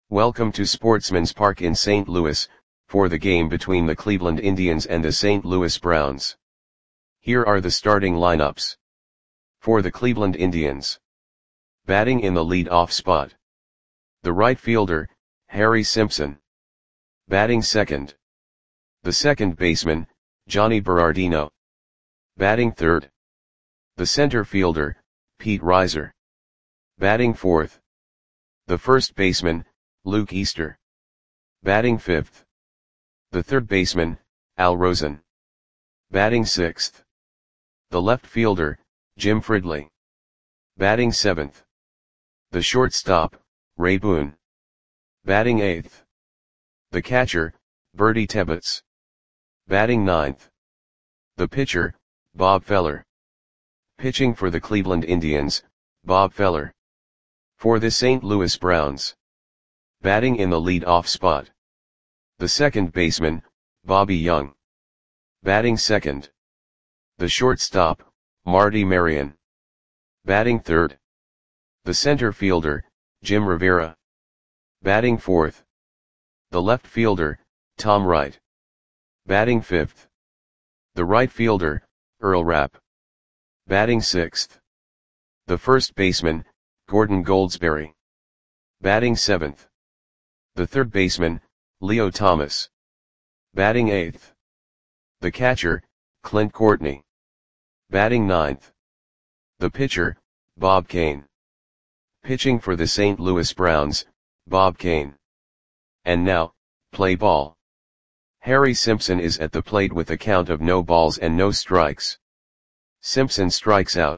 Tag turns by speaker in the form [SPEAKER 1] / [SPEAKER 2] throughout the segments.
[SPEAKER 1] Welcome to Sportsman's Park in St. Louis, for the game between the Cleveland Indians and the St. Louis Browns. Here are the starting lineups. For the Cleveland Indians. Batting in the lead-off spot. The right fielder, Harry Simpson. Batting second. The second baseman, Jhonny Berardino. Batting third. The center fielder, Pete Reiser. Batting fourth. The first baseman, Luke Easter. Batting fifth. The third baseman, Al Rosen. Batting sixth. The left fielder, Jim Fridley. Batting seventh. The shortstop, Ray Boone. Batting eighth. The catcher, Bertie Tebbetts. Batting ninth. The pitcher, Bob Feller. Pitching for the Cleveland Indians, Bob Feller. For the St. Louis Browns. Batting in the lead-off spot. The second baseman, Bobby Young. Batting second. The shortstop, Marty Marion. Batting third. The center fielder, Jim Rivera. Batting fourth. The left fielder, Tom Wright. Batting fifth. The right fielder, Earl Rapp. Batting sixth. The first baseman, Gordon Goldsberry. Batting seventh. The third baseman, Leo Thomas. Batting eighth. The catcher, Clint Courtney. Batting ninth. The pitcher, Bob Kane. Pitching for the St. Louis Browns, Bob Kane. And now, play ball. Harry Simpson is at the plate with a count of no balls and no strikes. Simpson strikes out.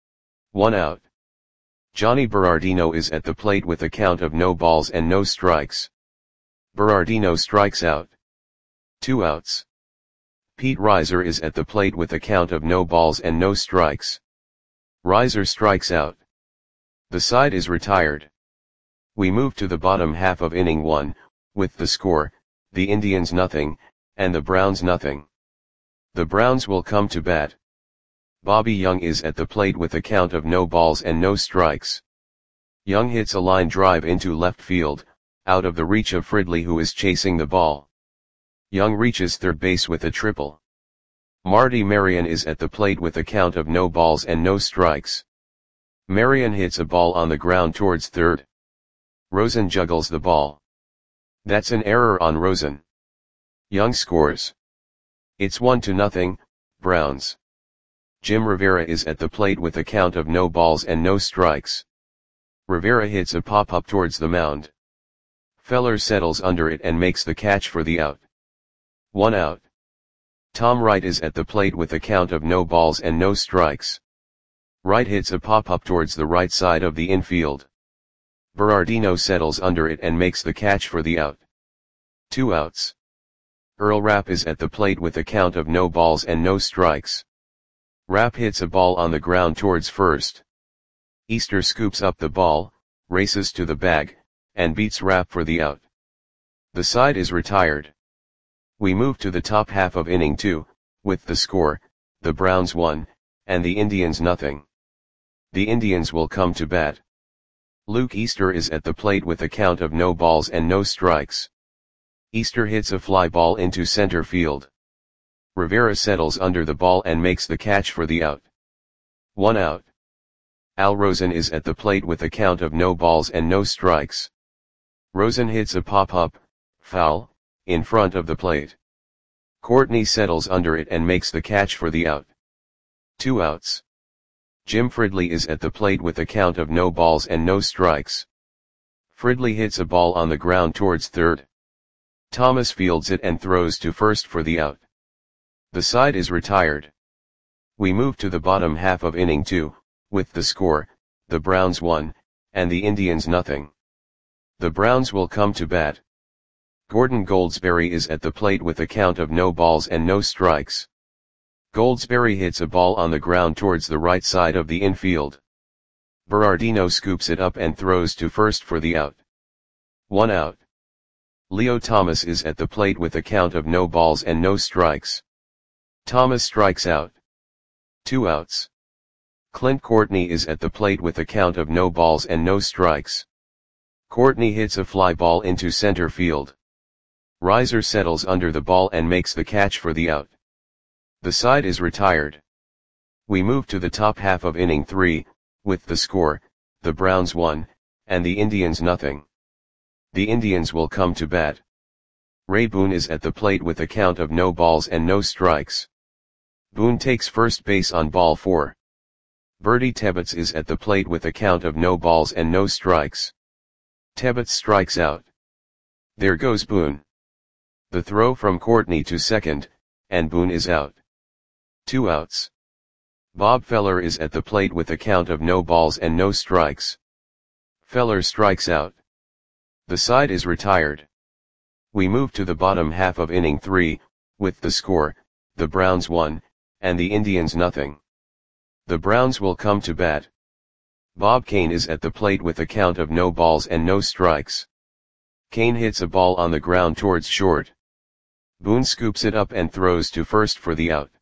[SPEAKER 1] 1 out. Jhonny Berardino is at the plate with a count of no balls and no strikes. Berardino strikes out. 2 outs. Pete Reiser is at the plate with a count of no balls and no strikes. Reiser strikes out. The side is retired. We move to the bottom half of inning 1, with the score, the Indians nothing, and the Browns nothing. The Browns will come to bat. Bobby Young is at the plate with a count of no balls and no strikes. Young hits a line drive into left field, out of the reach of Fridley, who is chasing the ball. Young reaches third base with a triple. Marty Marion is at the plate with a count of no balls and no strikes. Marion hits a ball on the ground towards third. Rosen juggles the ball. That's an error on Rosen. Young scores. It's 1-0, Browns. Jim Rivera is at the plate with a count of no balls and no strikes. Rivera hits a pop-up towards the mound. Feller settles under it and makes the catch for the out. 1 out. Tom Wright is at the plate with a count of no balls and no strikes. Wright hits a pop-up towards the right side of the infield. Berardino settles under it and makes the catch for the out. 2 outs. Earl Rapp is at the plate with a count of no balls and no strikes. Rapp hits a ball on the ground towards first. Easter scoops up the ball, races to the bag, and beats Rapp for the out. The side is retired. We move to the top half of inning 2, with the score, the Browns 1, and the Indians nothing. The Indians will come to bat. Luke Easter is at the plate with a count of no balls and no strikes. Easter hits a fly ball into center field. Rivera settles under the ball and makes the catch for the out. 1 out. Al Rosen is at the plate with a count of no balls and no strikes. Rosen hits a pop-up, foul, in front of the plate. Courtney settles under it and makes the catch for the out. 2 outs. Jim Fridley is at the plate with a count of no balls and no strikes. Fridley hits a ball on the ground towards third. Thomas fields it and throws to first for the out. The side is retired. We move to the bottom half of inning 2, with the score, the Browns 1, and the Indians nothing. The Browns will come to bat. Gordon Goldsberry is at the plate with a count of no balls and no strikes. Goldsberry hits a ball on the ground towards the right side of the infield. Berardino scoops it up and throws to first for the out. 1 out. Leo Thomas is at the plate with a count of no balls and no strikes. Thomas strikes out. 2 outs. Clint Courtney is at the plate with a count of no balls and no strikes. Courtney hits a fly ball into center field. Riser settles under the ball and makes the catch for the out. The side is retired. We move to the top half of inning 3, with the score, the Browns 1, and the Indians nothing. The Indians will come to bat. Ray Boone is at the plate with a count of no balls and no strikes. Boone takes first base on ball 4. Bertie Tebbetts is at the plate with a count of no balls and no strikes. Tebbetts strikes out. There goes Boone. The throw from Courtney to second, and Boone is out. 2 outs. Bob Feller is at the plate with a count of no balls and no strikes. Feller strikes out. The side is retired. We move to the bottom half of inning 3, with the score, the Browns 1, and the Indians nothing. The Browns will come to bat. Bob Kane is at the plate with a count of no balls and no strikes. Kane hits a ball on the ground towards short. Boone scoops it up and throws to first for the out.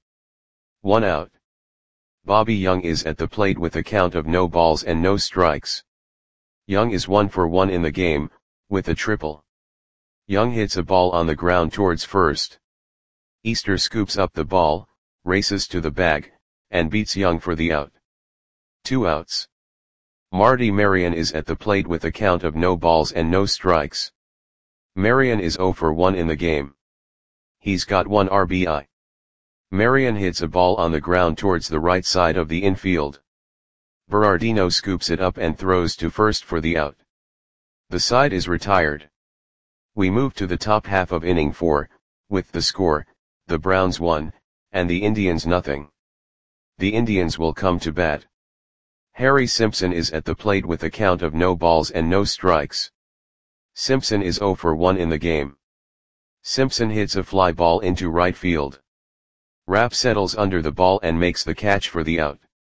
[SPEAKER 1] 1 out. Bobby Young is at the plate with a count of no balls and no strikes. Young is 1 for 1 in the game, with a triple. Young hits a ball on the ground towards first. Easter scoops up the ball, races to the bag, and beats Young for the out. 2 outs. Marty Marion is at the plate with a count of no balls and no strikes. Marion is 0 for 1 in the game. He's got 1 RBI. Marion hits a ball on the ground towards the right side of the infield. Berardino scoops it up and throws to first for the out. The side is retired. We move to the top half of inning 4, with the score, the Browns 1, and the Indians nothing. The Indians will come to bat. Harry Simpson is at the plate with a count of no balls and no strikes. Simpson is 0 for 1 in the game. Simpson hits a fly ball into right field. Rapp settles under the ball and makes the catch for the out.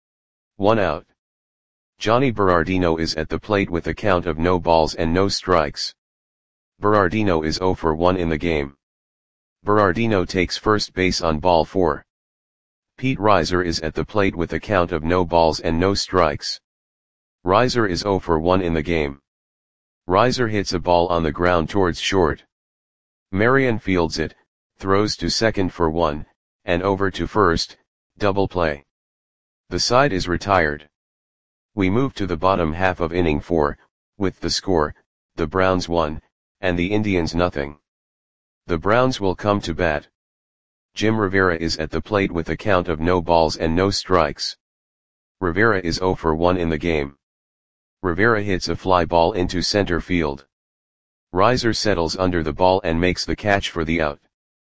[SPEAKER 1] 1 out. Johnny Berardino is at the plate with a count of no balls and no strikes. Berardino is 0 for 1 in the game. Berardino takes first base on ball 4. Pete Riser is at the plate with a count of no balls and no strikes. Riser is 0 for 1 in the game. Riser hits a ball on the ground towards short. Marion fields it, throws to second for 1, and over to first, double play. The side is retired. We move to the bottom half of inning 4, with the score, the Browns 1, and the Indians nothing. The Browns will come to bat. Jim Rivera is at the plate with a count of no balls and no strikes. Rivera is 0 for 1 in the game. Rivera hits a fly ball into center field. Riser settles under the ball and makes the catch for the out.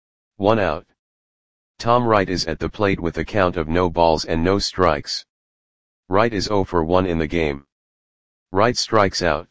[SPEAKER 1] 1 out. Tom Wright is at the plate with a count of no balls and no strikes. Wright is 0 for 1 in the game. Wright strikes out.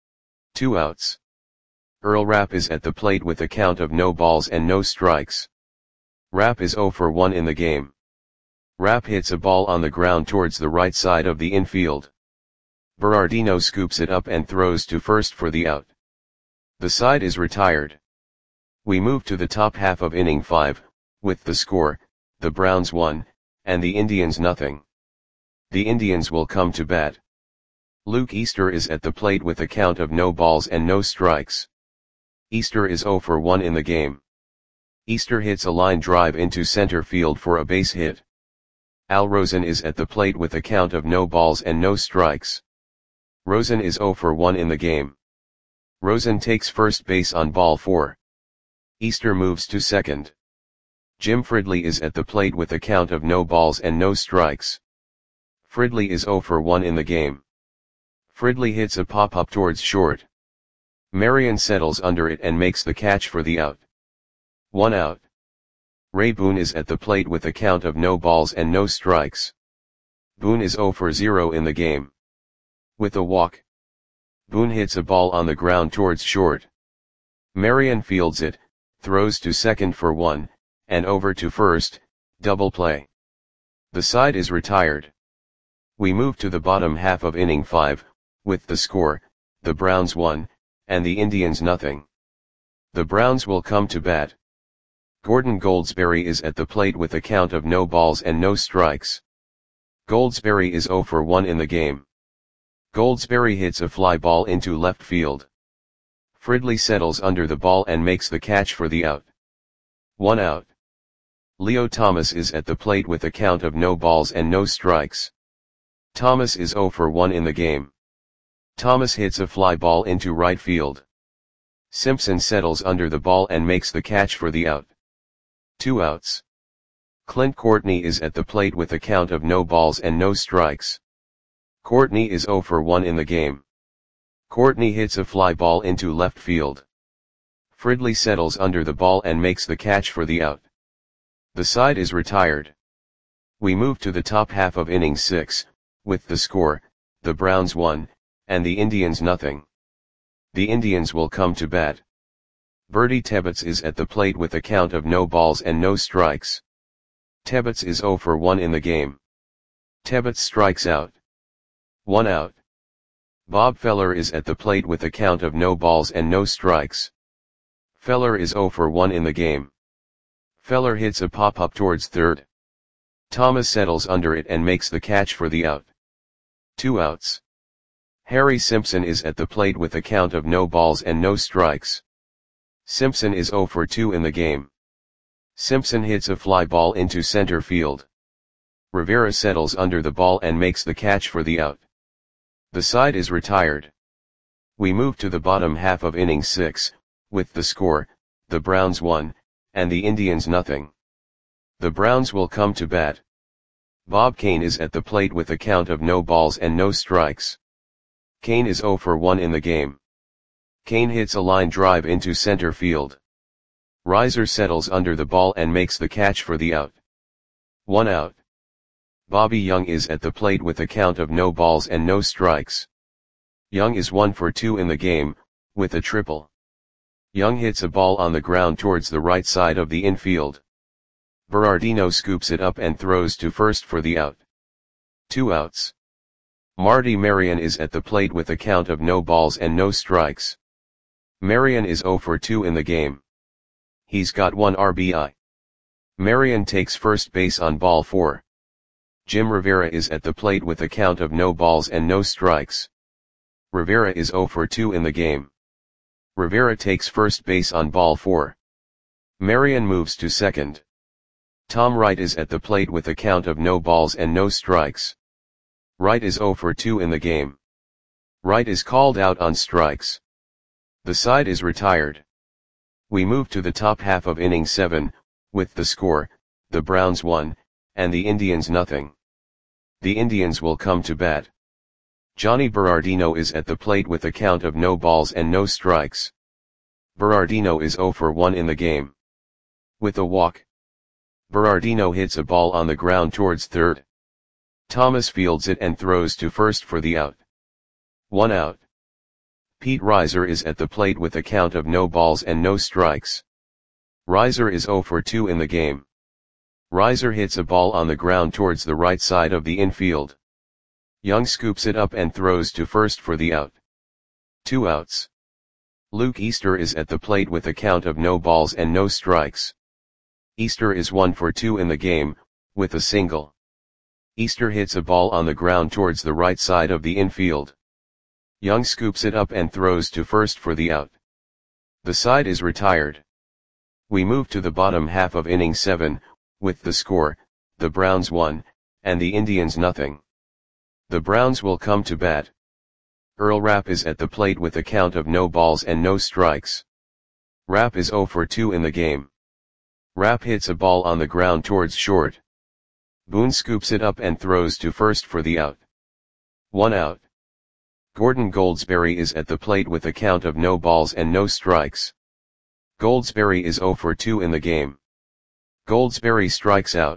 [SPEAKER 1] 2 outs. Earl Rapp is at the plate with a count of no balls and no strikes. Rapp is 0 for 1 in the game. Rapp hits a ball on the ground towards the right side of the infield. Berardino scoops it up and throws to first for the out. The side is retired. We move to the top half of inning 5, with the score, the Browns 1, and the Indians nothing. The Indians will come to bat. Luke Easter is at the plate with a count of no balls and no strikes. Easter is 0 for 1 in the game. Easter hits a line drive into center field for a base hit. Al Rosen is at the plate with a count of no balls and no strikes. Rosen is 0 for 1 in the game. Rosen takes first base on ball 4. Easter moves to second. Jim Fridley is at the plate with a count of no balls and no strikes. Fridley is 0 for 1 in the game. Fridley hits a pop-up towards short. Marion settles under it and makes the catch for the out. 1 out. Ray Boone is at the plate with a count of no balls and no strikes. Boone is 0 for 0 in the game. With a walk. Boone hits a ball on the ground towards short. Marion fields it, throws to second for 1, and over to first, double play. The side is retired. We move to the bottom half of inning 5, with the score, the Browns 1, and the Indians nothing. The Browns will come to bat. Gordon Goldsberry is at the plate with a count of no balls and no strikes. Goldsberry is 0 for 1 in the game. Goldsberry hits a fly ball into left field. Fridley settles under the ball and makes the catch for the out. 1 out. Leo Thomas is at the plate with a count of no balls and no strikes. Thomas is 0 for 1 in the game. Thomas hits a fly ball into right field. Simpson settles under the ball and makes the catch for the out. 2 outs. Clint Courtney is at the plate with a count of no balls and no strikes. Courtney is 0 for 1 in the game. Courtney hits a fly ball into left field. Fridley settles under the ball and makes the catch for the out. The side is retired. We move to the top half of inning 6, with the score, the Browns 1, and the Indians nothing. The Indians will come to bat. Bertie Tebbets is at the plate with a count of no balls and no strikes. Tebbets is 0 for 1 in the game. Tebbets strikes out. 1 out. Bob Feller is at the plate with a count of no balls and no strikes. Feller is 0 for 1 in the game. Feller hits a pop-up towards third. Thomas settles under it and makes the catch for the out. 2 outs. Harry Simpson is at the plate with a count of no balls and no strikes. Simpson is 0 for 2 in the game. Simpson hits a fly ball into center field. Rivera settles under the ball and makes the catch for the out. The side is retired. We move to the bottom half of inning 6, with the score, the Browns 1, and the Indians nothing. The Browns will come to bat. Bob Kane is at the plate with a count of no balls and no strikes. Kane is 0 for 1 in the game. Kane hits a line drive into center field. Reiser settles under the ball and makes the catch for the out. 1 out. Bobby Young is at the plate with a count of no balls and no strikes. Young is 1 for 2 in the game, with a triple. Young hits a ball on the ground towards the right side of the infield. Berardino scoops it up and throws to first for the out. 2 outs. Marty Marion is at the plate with a count of no balls and no strikes. Marion is 0 for 2 in the game. He's got 1 RBI. Marion takes first base on ball 4. Jim Rivera is at the plate with a count of no balls and no strikes. Rivera is 0 for 2 in the game. Rivera takes first base on ball 4. Marion moves to second. Tom Wright is at the plate with a count of no balls and no strikes. Wright is 0 for 2 in the game. Wright is called out on strikes. The side is retired. We move to the top half of inning 7, with the score, the Browns 1, and the Indians nothing. The Indians will come to bat. Johnny Berardino is at the plate with a count of no balls and no strikes. Berardino is 0 for 1 in the game. With a walk. Berardino hits a ball on the ground towards third. Thomas fields it and throws to first for the out. 1 out. Pete Reiser is at the plate with a count of no balls and no strikes. Reiser is 0 for 2 in the game. Reiser hits a ball on the ground towards the right side of the infield. Young scoops it up and throws to first for the out. 2 outs. Luke Easter is at the plate with a count of no balls and no strikes. Easter is 1 for 2 in the game, with a single. Easter hits a ball on the ground towards the right side of the infield. Young scoops it up and throws to first for the out. The side is retired. We move to the bottom half of inning 7, with the score, the Browns 1, and the Indians nothing. The Browns will come to bat. Earl Rapp is at the plate with a count of no balls and no strikes. Rapp is 0 for 2 in the game. Rapp hits a ball on the ground towards short. Boone scoops it up and throws to first for the out. 1 out. Gordon Goldsberry is at the plate with a count of no balls and no strikes. Goldsberry is 0 for 2 in the game. Goldsberry strikes out.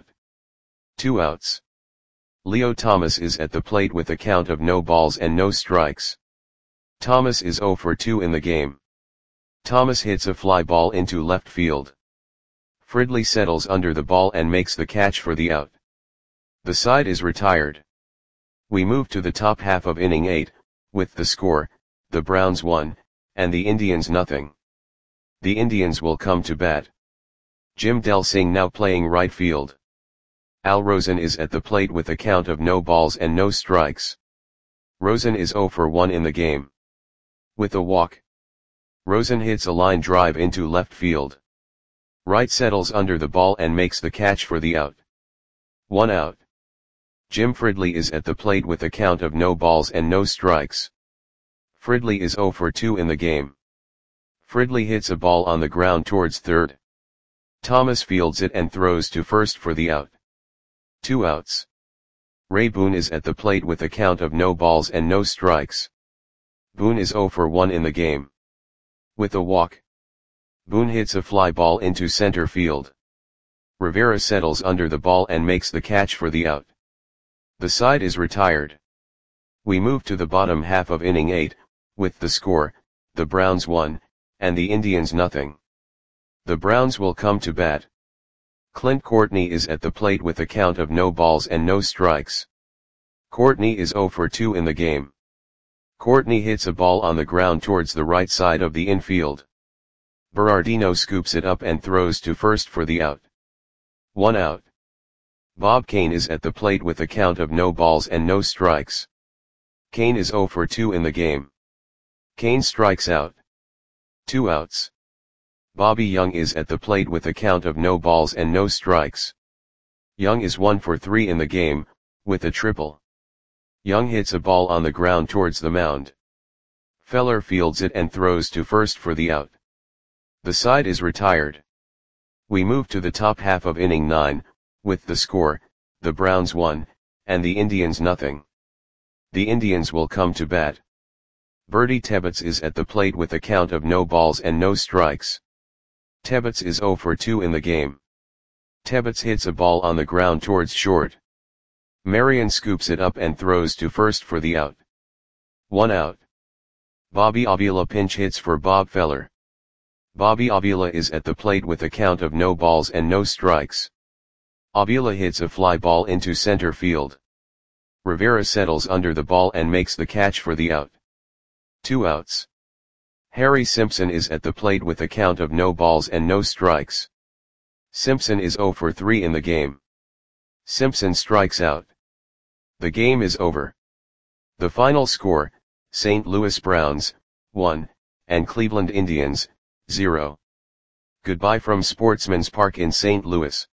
[SPEAKER 1] 2 outs. Leo Thomas is at the plate with a count of no balls and no strikes. Thomas is 0 for 2 in the game. Thomas hits a fly ball into left field. Fridley settles under the ball and makes the catch for the out. The side is retired. We move to the top half of inning 8, with the score, the Browns 1, and the Indians nothing. The Indians will come to bat. Jim Delsing now playing right field. Al Rosen is at the plate with a count of no balls and no strikes. Rosen is 0 for 1 in the game. With a walk. Rosen hits a line drive into left field. Wright settles under the ball and makes the catch for the out. 1 out. Jim Fridley is at the plate with a count of no balls and no strikes. Fridley is 0 for 2 in the game. Fridley hits a ball on the ground towards third. Thomas fields it and throws to first for the out. 2 outs. Ray Boone is at the plate with a count of no balls and no strikes. Boone is 0 for 1 in the game. With a walk, Boone hits a fly ball into center field. Rivera settles under the ball and makes the catch for the out. The side is retired. We move to the bottom half of inning 8, with the score, the Browns 1, and the Indians nothing. The Browns will come to bat. Clint Courtney is at the plate with a count of no balls and no strikes. Courtney is 0 for 2 in the game. Courtney hits a ball on the ground towards the right side of the infield. Berardino scoops it up and throws to first for the out. 1 out. Bob Kane is at the plate with a count of no balls and no strikes. Kane is 0 for 2 in the game. Kane strikes out. 2 outs. Bobby Young is at the plate with a count of no balls and no strikes. Young is 1 for 3 in the game, with a triple. Young hits a ball on the ground towards the mound. Feller fields it and throws to first for the out. The side is retired. We move to the top half of inning 9, with the score, the Browns 1, and the Indians nothing. The Indians will come to bat. Bertie Tebbetts is at the plate with a count of no balls and no strikes. Tebbetts is 0 for 2 in the game. Tebbetts hits a ball on the ground towards short. Marion scoops it up and throws to first for the out. 1 out. Bobby Avila pinch hits for Bob Feller. Bobby Avila is at the plate with a count of no balls and no strikes. Avila hits a fly ball into center field. Rivera settles under the ball and makes the catch for the out. 2 outs. Harry Simpson is at the plate with a count of no balls and no strikes. Simpson is 0 for 3 in the game. Simpson strikes out. The game is over. The final score, St. Louis Browns, 1, and Cleveland Indians, 0. Goodbye from Sportsman's Park in St. Louis.